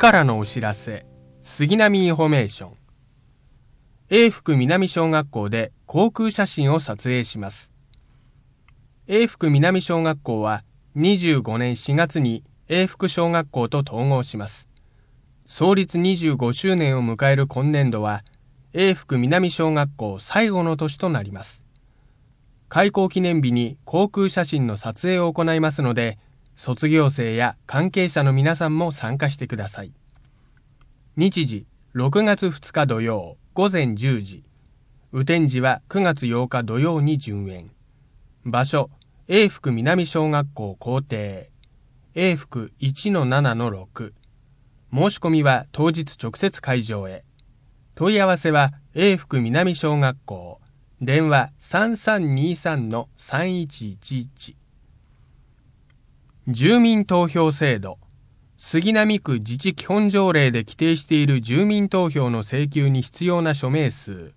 からのお知らせ、杉並インフォメーション。永福南小学校で航空写真を撮影します。永福南小学校は25年4月に永福小学校と統合します。創立25周年を迎える今年度は、永福南小学校最後の年となります。開校記念日に航空写真の撮影を行いますので、卒業生や関係者の皆さんも参加してください。日時、6月2日土曜午前10時。雨天時は9月8日土曜に順延。場所、永福南小学校校庭。永福 1-7-6。申し込みは当日直接会場へ。問い合わせは永福南小学校。電話 3323-3111。住民投票制度。杉並区自治基本条例で規定している住民投票の請求に必要な署名数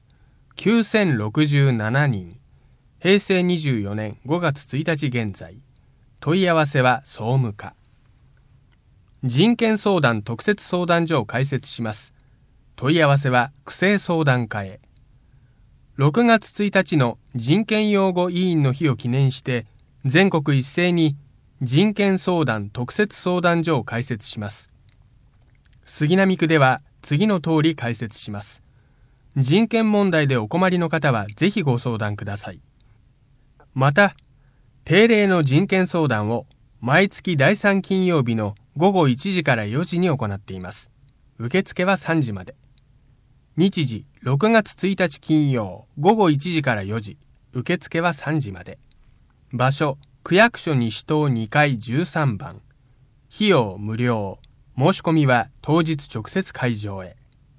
9067人。平成24年5月1日現在。問い合わせは総務課。人権相談特設相談所を開設します。問い合わせは区政相談課へ。6月1日の人権擁護委員の日を記念して全国一斉に人権相談特設相談所を開設します。杉並区では次の通り開設します。人権問題でお困りの方はぜひご相談ください。また、定例の人権相談を毎月第3金曜日の午後1時から4時に行っています。受付は3時まで。日時、6月1日金曜午後1時から4時。受付は3時まで。場所、区役所西棟2階13番。費用無料。申し込みは当日直接会場へ。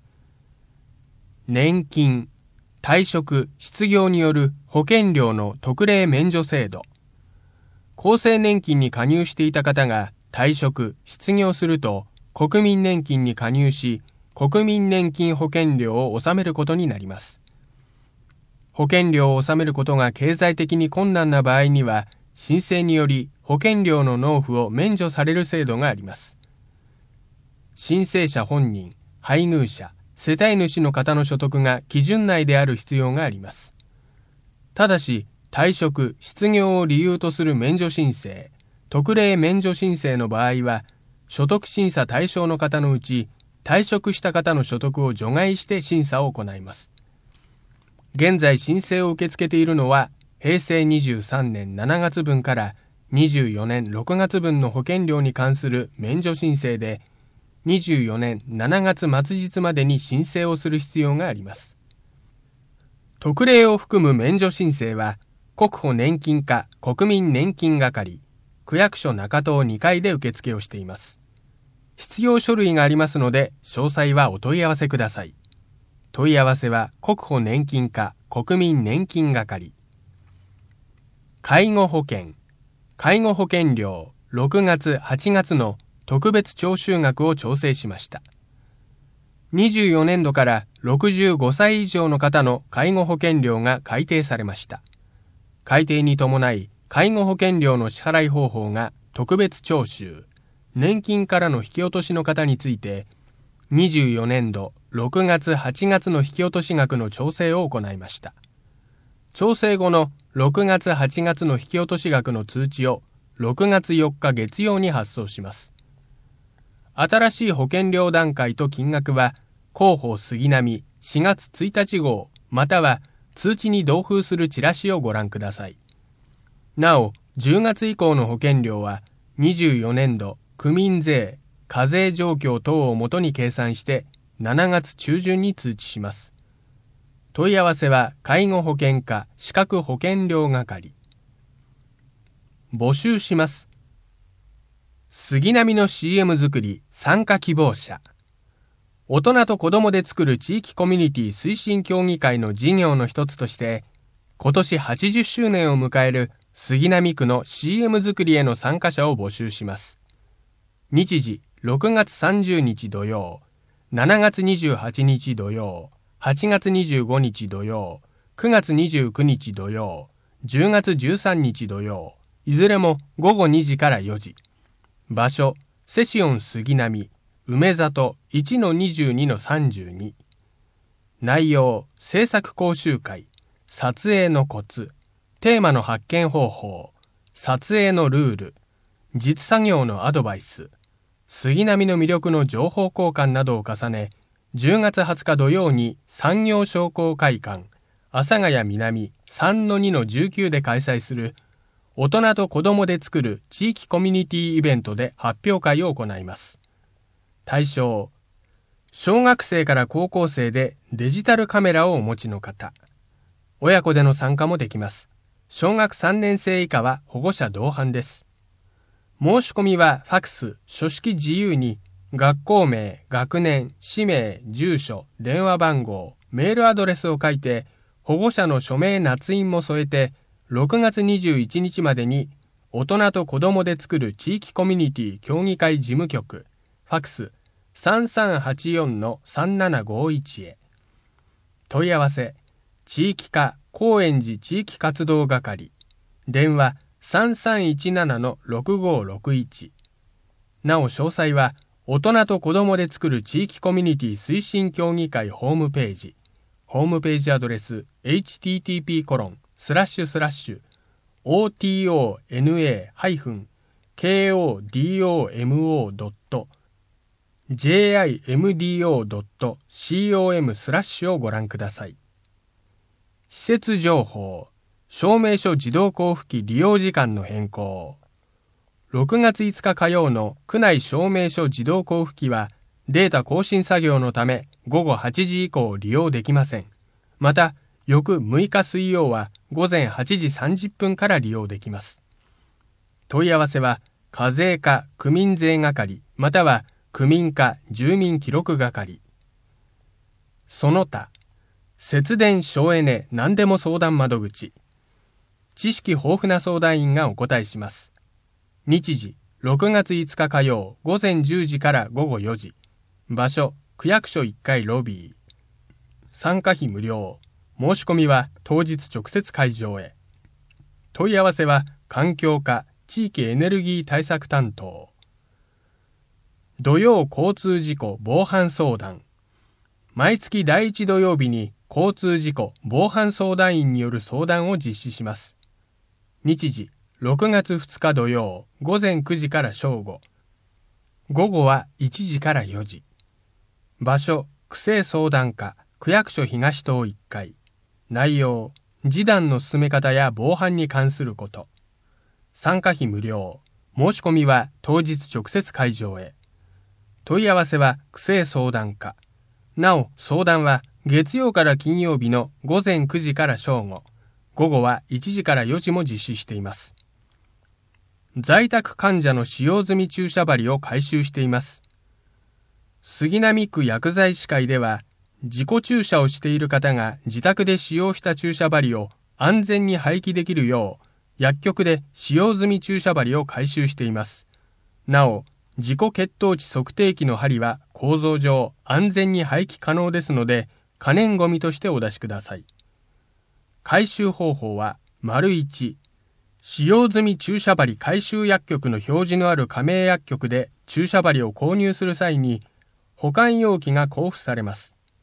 年金、退職、失業による保険料の特例免除制度。厚生年金に加入していた方が退職、失業すると国民年金に加入し、国民年金保険料を納めることになります。保険料を納めることが経済的に困難な場合には、申請により保険料の納付を免除される制度があります。申請者本人、配偶者、世帯主の方の所得が基準内である必要があります。ただし、退職、失業を理由とする免除申請、特例免除申請の場合は、所得審査対象の方のうち、退職した方の所得を除外して審査を行います。現在申請を受け付けているのは、平成23年7月分から24年6月分の保険料に関する免除申請で、24年7月末日までに申請をする必要があります。特例を含む免除申請は、国保年金課国民年金係、区役所中棟2階で受付をしています。必要書類がありますので、詳細はお問い合わせください。問い合わせは国保年金課国民年金係。介護保険、介護保険料6月8月の特別徴収額を調整しました。24年度から65歳以上の方の介護保険料が改定されました。改定に伴い、介護保険料の支払い方法が特別徴収、年金からの引き落としの方について、24年度6月8月の引き落とし額の調整を行いました。調整後の6月8月の引き落とし額の通知を6月4日月曜に発送します。新しい保険料段階と金額は広報杉並4月1日号または通知に同封するチラシをご覧ください。なお、10月以降の保険料は24年度区民税、課税状況等をもとに計算して7月中旬に通知します。問い合わせは介護保険課資格保険料係。募集します。杉並の CM 作り参加希望者。大人と子供で作る地域コミュニティ推進協議会の事業の一つとして、今年80周年を迎える杉並区の CM 作りへの参加者を募集します。日時6月30日土曜、7月28日土曜、8月25日土曜、9月29日土曜、10月13日土曜、いずれも午後2時から4時。場所、セシオン杉並、 梅里 1-22-32。内容、制作講習会、撮影のコツ、テーマの発見方法、撮影のルール、実作業のアドバイス、杉並の魅力の情報交換などを重ね、10月20日土曜に産業商工会館、阿佐ヶ谷南 3-2-19 で開催する大人と子供で作る地域コミュニティイベントで発表会を行います。対象、小学生から高校生でデジタルカメラをお持ちの方。親子での参加もできます。小学3年生以下は保護者同伴です。申し込みはファクス、書式自由に学校名、学年、氏名、住所、電話番号、メールアドレスを書いて、保護者の署名捺印も添えて、6月21日までに大人と子供で作る地域コミュニティ協議会事務局、ファクス 3384-3751 へ。問い合わせ、地域課高円寺地域活動係、電話 3317-6561。なお詳細は、大人と子供で作る地域コミュニティ推進協議会ホームページアドレス http://otona-kodomo.jimdo.com/ をご覧ください。施設情報、証明書自動交付機利用時間の変更。6月5日火曜の区内証明書自動交付機はデータ更新作業のため午後8時以降利用できません。また、翌6日水曜は午前8時30分から利用できます。問い合わせは、課税課区民税係または区民課住民記録係。その他、節電省エネ何でも相談窓口。知識豊富な相談員がお答えします。日時、6月5日火曜午前10時から午後4時。場所、区役所1階ロビー。参加費無料。申し込みは当日直接会場へ。問い合わせは環境課地域エネルギー対策担当。土曜交通事故防犯相談。毎月第1土曜日に交通事故防犯相談員による相談を実施します。日時、6月2日土曜午前9時から正午。午後は1時から4時。場所、区政相談課区役所東棟1階。内容、示談の進め方や防犯に関すること。参加費無料。申し込みは当日直接会場へ。問い合わせは区政相談課。なお、相談は月曜から金曜日の午前9時から正午。午後は1時から4時も実施しています。在宅患者の使用済み注射針を回収しています。杉並区薬剤師会では、自己注射をしている方が自宅で使用した注射針を安全に廃棄できるよう、薬局で使用済み注射針を回収しています。なお、自己血糖値測定器の針は構造上安全に廃棄可能ですので、可燃ごみとしてお出しください。回収方法は、1、使用済み注射針回収薬局の表示のある加盟薬局で注射針を購入する際に保管容器が交付されます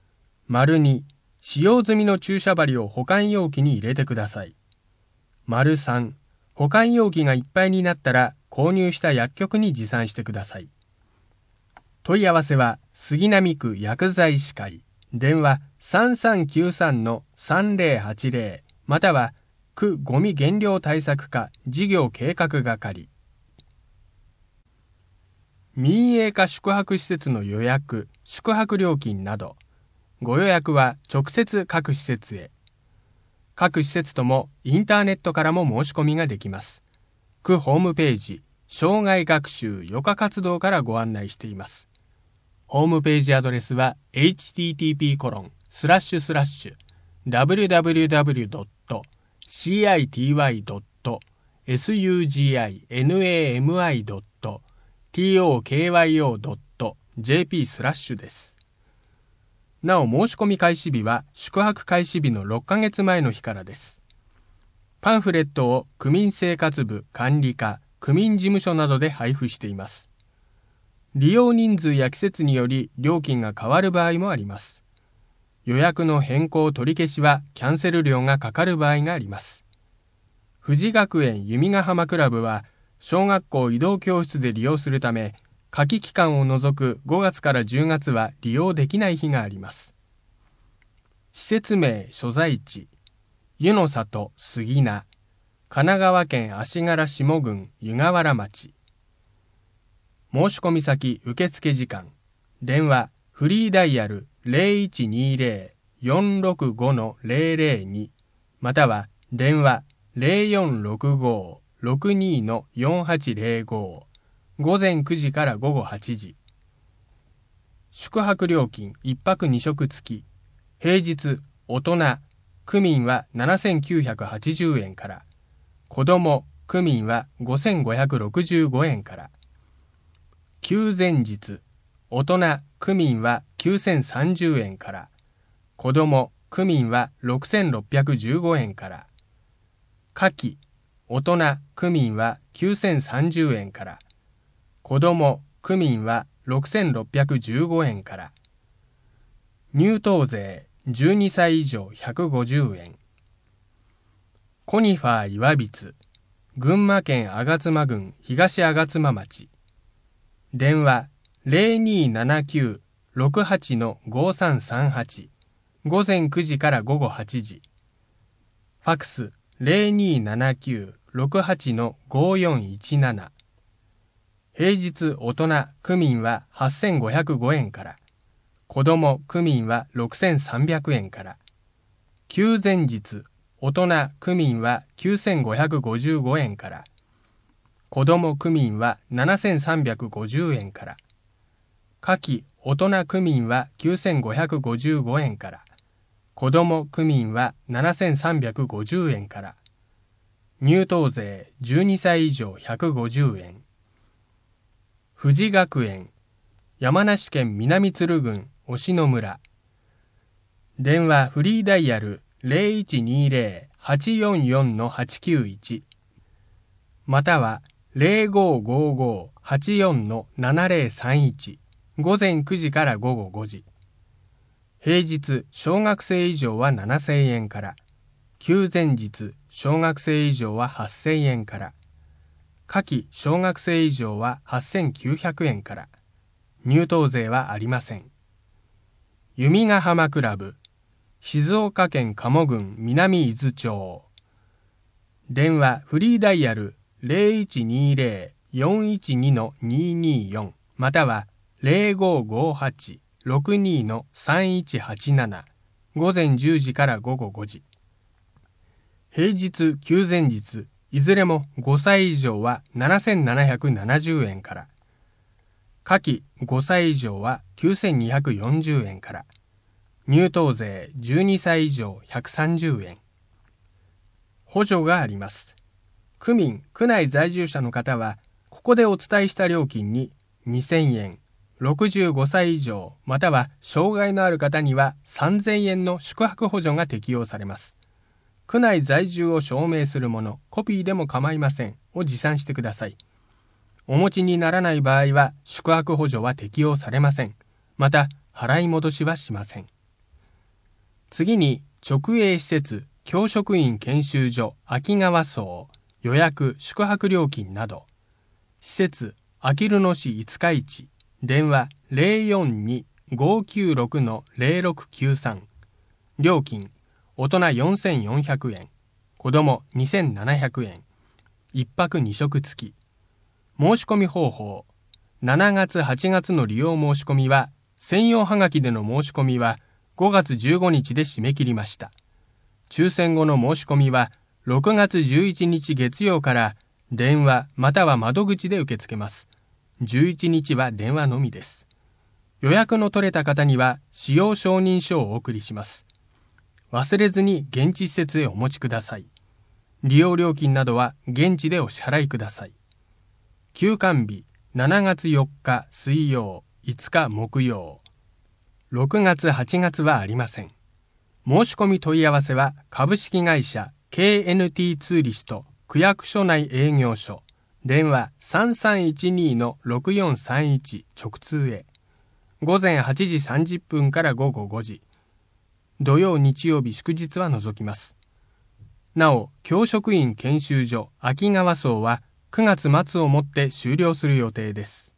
。2、使用済みの注射針を保管容器に入れてください。3、保管容器がいっぱいになったら購入した薬局に持参してください。問い合わせは杉並区薬剤師会、電話 3393-3080 または区ゴミ減量対策課事業計画係。民営化宿泊施設の予約、宿泊料金など、ご予約は直接各施設へ。各施設ともインターネットからも申し込みができます。区ホームページ、生涯学習余暇活動からご案内しています。ホームページアドレスは http://www.city.tokyo.jp/ です。なお申し込み開始日は宿泊開始日の6ヶ月前の日からです。パンフレットを区民生活部管理課、区民事務所などで配布しています。 利用人数や季節により料金が変わる場合もあります。予約の変更取り消しはキャンセル料がかかる場合があります。富士学園弓ヶ浜クラブは小学校移動教室で利用するため、夏季期間を除く5月から10月は利用できない日があります。施設名所在地、湯の里杉名、神奈川県足柄下郡湯河原町。申込先受付時間、電話フリーダイヤル 0120-465-002 または電話 0465-62-4805 午前9時から午後8時。宿泊料金1泊2食付き、平日大人区民は7980円から、子ども区民は5565円から。休前日大人区民は9030円から、子ども区民は6615円から。夏季大人区民は9030円から、子ども区民は6615円から。入湯税12歳以上150円。コニファー岩櫃、群馬県吾妻郡東吾妻町。電話 0279-68-5338 午前9時から午後8時。ファクス 0279-68-5417 平日大人区民は8505円から、子ども区民は6300円から。休前日大人区民は9555円から、子ども区民は7350円から。夏季大人区民は9555円から、子ども区民は7350円から。入湯税12歳以上150円。富士学園山梨県南鶴郡忍野村。電話フリーダイヤル 0120-844-891 または 0555-84-7031 午前9時から午後5時。平日小学生以上は7000円から、休前日小学生以上は8000円から、夏季小学生以上は8900円から。入湯税はありません。弓ヶ浜クラブ静岡県加茂郡南伊豆町。電話フリーダイヤル 0120-412-224 または 0558-62-3187 午前10時から午後5時。平日休前日いずれも5歳以上は7770円から、夏季5歳以上は9240円から。入湯税12歳以上130円。補助があります。区民・区内在住者の方は、ここでお伝えした料金に2000円、65歳以上または障害のある方には3000円の宿泊補助が適用されます。区内在住を証明するもの、コピーでも構いませんを持参してください。お持ちにならない場合は宿泊補助は適用されません。また払い戻しはしません。次に直営施設教職員研修所秋川荘予約宿泊料金など。施設あきる野市五日市電話 042-596-0693 料金大人4400円子ども2700円1泊2食付き。申し込み方法7月8月の利用申し込みは専用はがきでの申し込みは5月15日で締め切りました。抽選後の申し込みは6月11日月曜から電話または窓口で受け付けます。11日は電話のみです。予約の取れた方には使用承認書をお送りします。忘れずに現地施設へお持ちください。利用料金などは現地でお支払いください。休館日7月4日水曜、5日木曜。6月8月はありません。申し込み問い合わせは株式会社 KNT ツーリスト区役所内営業所電話3312-6431直通へ。午前8時30分から午後5時。土曜日曜日祝日は除きます。なお、教職員研修所秋川荘は9月末をもって終了する予定です。